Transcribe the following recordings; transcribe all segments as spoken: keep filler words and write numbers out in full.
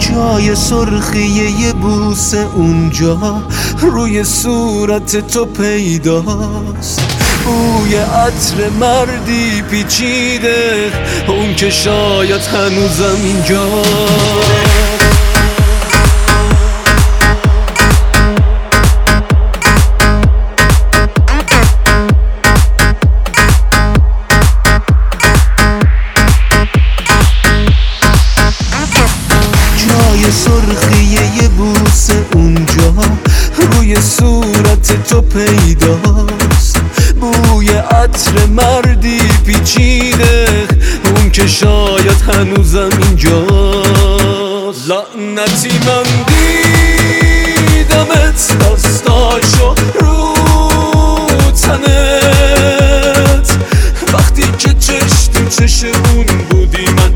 جای سرخی یه بوسه اونجا روی صورت تو پیداست، بوی عطر مردی پیچیده، اون که شاید هنوزم اینجاست. سرخی یه بوسه اونجا روی صورت تو پیداست، بوی عطر مردی پیچیده، اون که شاید هنوزم اینجاست. لعنتی من دیدمت دستاشو رو تنت، وقتی که چش تو چش اون بودی من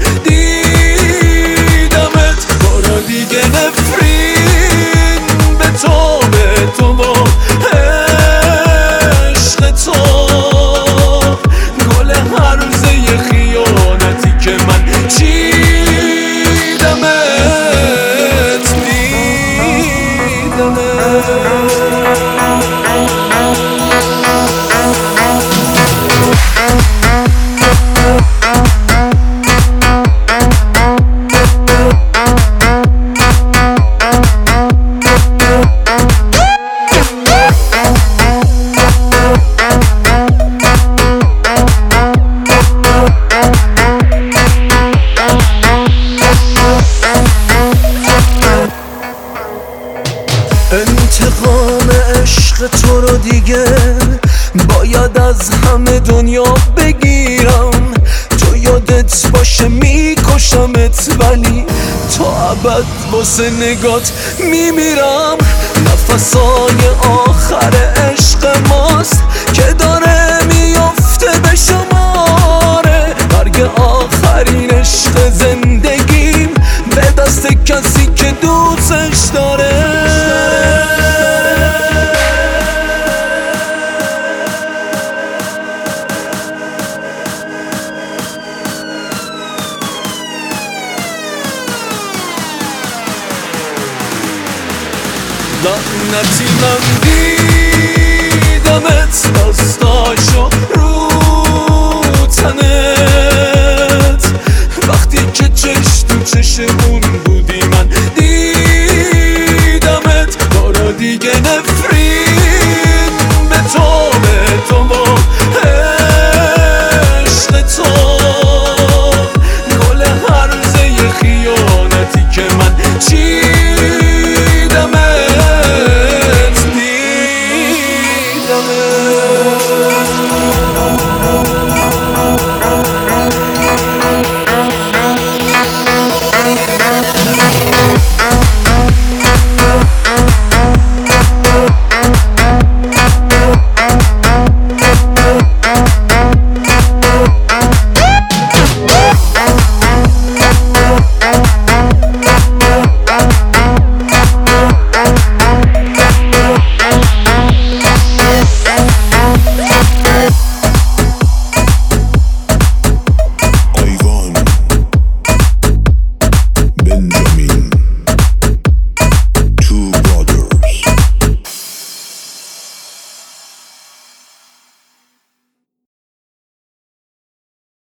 دیگه نفرین به تو به تو و عشق تو، گل هرزه خیانتی که من چیدمت دیدمت. انتقام عشق تو رو دیگه باید از همه دنیا بگیرم، تو یادت باشه میکشمت ولی تا ابد واسه نگات میمیرم. نفسای آخر عشق ماست که داره میفته به شماره، مرگ آخرین عشق زندگیم به دست کسی که دوستش داره. لعنتی من دیدمت دستاشو رو تنت، وقتی که چش تو چش اون بودی من دیدمت، دارا دیگه نفرین به تو به تو و عشق تو، گل هرزه خیانتی که من چیدمت. Oh